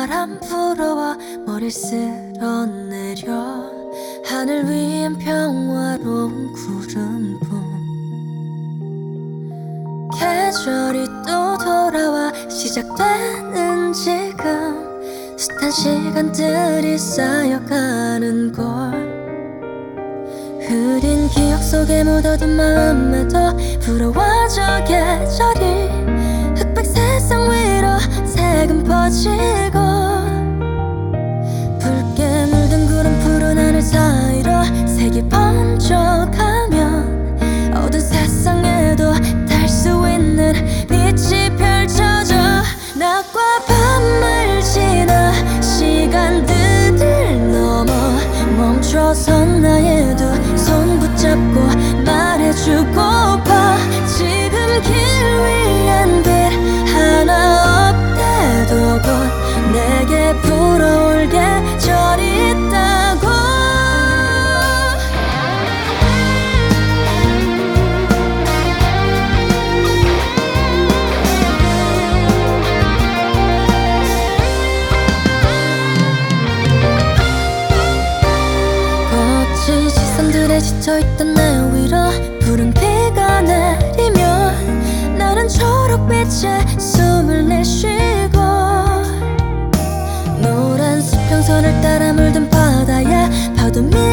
바람 불어와 머리를 쓸어내려 하늘 위엔 평화로운 구름뿐. 계절이 또 돌아와 시작되는 지금 숱한 시간들이 쌓여가는 걸 흐린 기억 속에 묻어둔 마음에도 부러워져 계절이 흑백 세상 위로 색은 퍼지고 붉게 물든 구름 푸른 하늘 사이로 색이 번져가면 어두운 세상에도 달 수 있는 빛이 펼쳐져. 낮과 밤을 지나 시간들을 넘어 멈춰선 나의 두 손 붙잡고 말해주고파. 지금 길 위엔 빛 하나 없대도 곧 내게 불어올 계절이 있다고. 거친 시선들에 지쳐있던 내 위로 푸른 비가 내리면 나는 초록빛에 숨을 내쉬고 노란 수평선을 따라 물든 바다에 파도